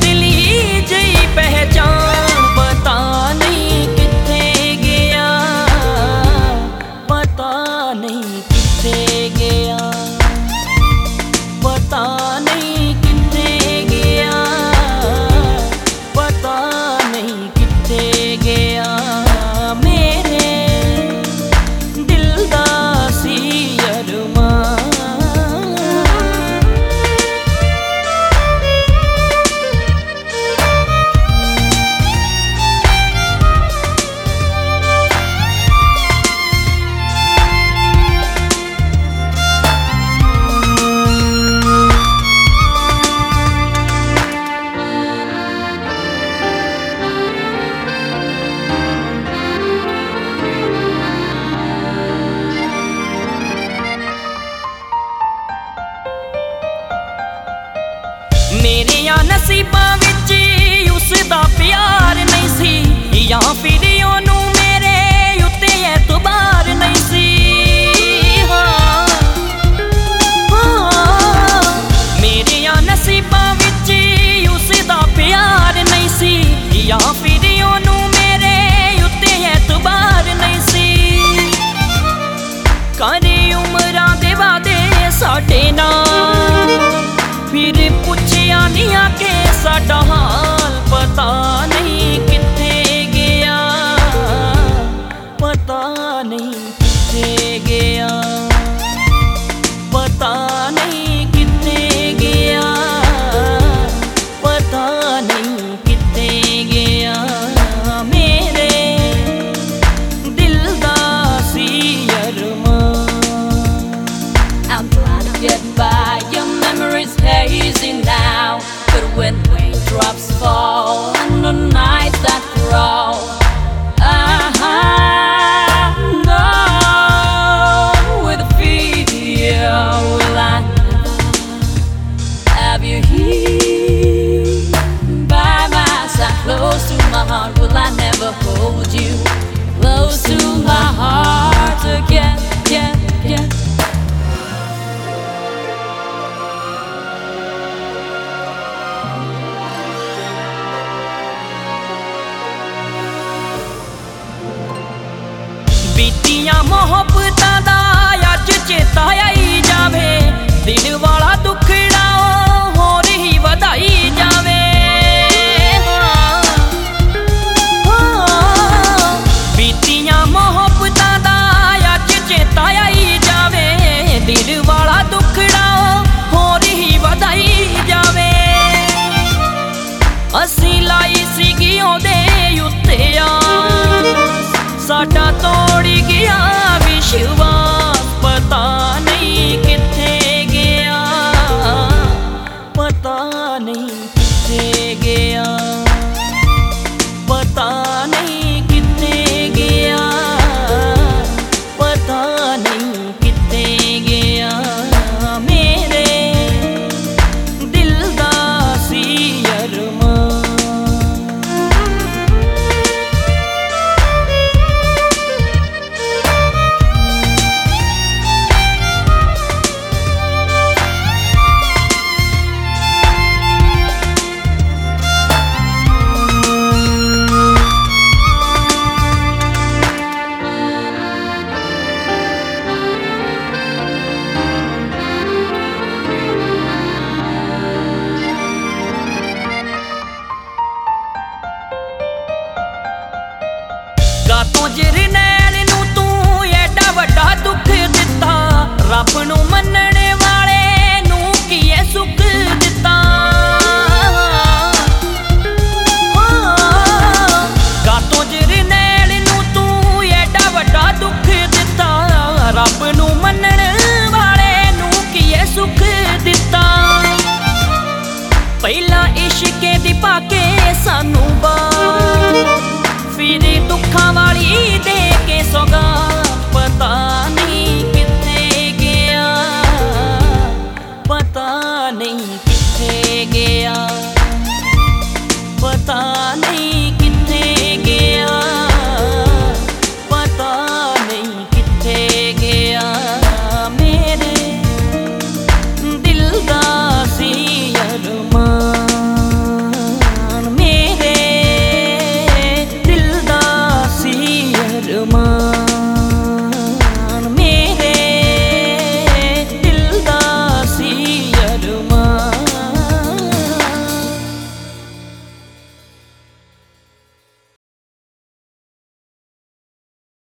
असली जई पहचान पता नहीं किथे गया, पता नहीं किथे गया, पता नहीं किथे गया, पता नहीं किथे गया। मेरे दिल दा सी अरमान मेरिया नसीबां विच उसदा प्यार नहीं सी, या फिर ओनू मेरे उत्ते एतबार नहीं सी। मेरिया नसीबां विच उसदा प्यार नहीं सी, या फिर ओनू मेरे उत्ते एतबार नहीं सी। करे उमरां दे वादे साडे नाल, फिर पुछया नहीं आके साडा हाल पता नहीं किथे गया, पता नहीं किथे गया, पता नहीं किथे गया, पता नहीं किथे गया। मेरे दिल दा सी अरमान I'm trying to get by, your memory's hazy now, but when raindrops fall and the nights that crawl, I know with a fear will I have you here by my side, close to my heart. Will I never hold you close to my heart again, again, again? बीतियां मोहब्बतां दा अज चेता आई जावे, दिल वाला दुखड़ा होर ही वधाई जावे। बीतियां मोहब्बतां दा अज चेता आई जावे, दिल वाला दुखड़ा होर ही वधाई जावे। असी लाई सीगी ओदे उत्ते साडा तोड़ गया विश्वास, पता नहीं किथे गया, पता नहीं किथे गया, पता नहीं किथे गया, पता नहीं किथे गया। मेरे दिल दा सी अरमान गातों जरनैल नूं तू एडा वड्डा दुख दिता, रब नूं मनने वाले नूं कीए सुख दिता। गातों जरनैल नूं तू एडा वड्डा दुख दिता, रब नूं मनने वाले नूं कीए सुख दिता। पहला इश्के दी पाके सानू फिर दुखा वाली दे के सौगात, पता